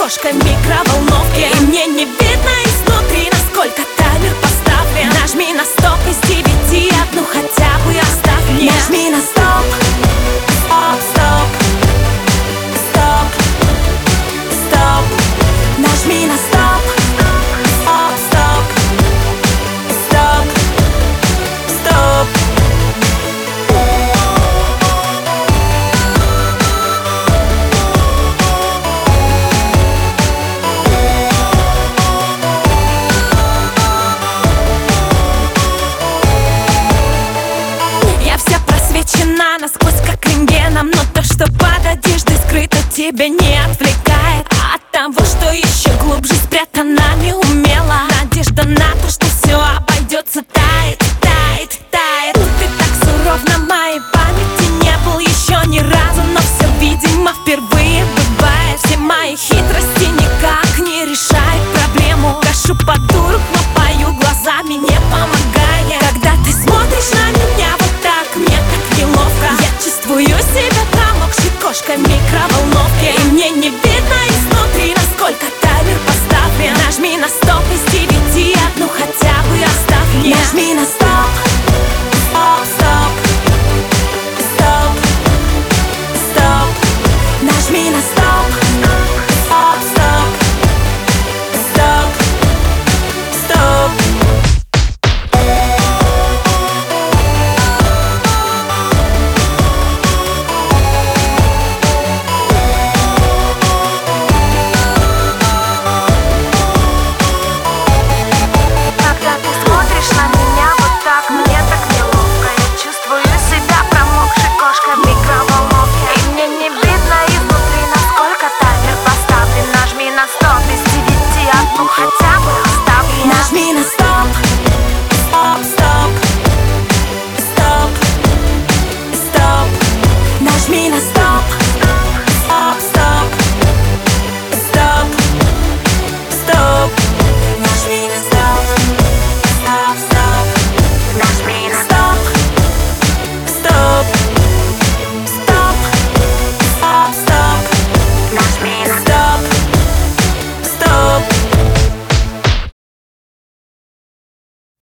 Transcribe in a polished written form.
кошка микроволновки. И мне не видно изнутри, насколько таймер поставлен. Нажми на стоп, из 9 одну хотя бы оставь мне. Нажми на стоп, стоп, стоп, стоп, стоп. Нажми на стоп, стоп, стоп, стоп, стоп. Насквозь как рентгеном, но то, что под одеждой скрыто, тебя не отвлекает от того, что еще глубже спрятано неумело. Надежда на то, что все обойдется, тает, тает, тает. Ты так суров, на моей памяти не был еще ни разу, но все, видимо, впервые бывает. Все мои хитрости никак не решают проблему. Кашу подурок, но пою глазами, не помогая. Когда ты смотришь на меня вот так, мне так неловко. Я чувствую себя промокшей кошкой микроволновки.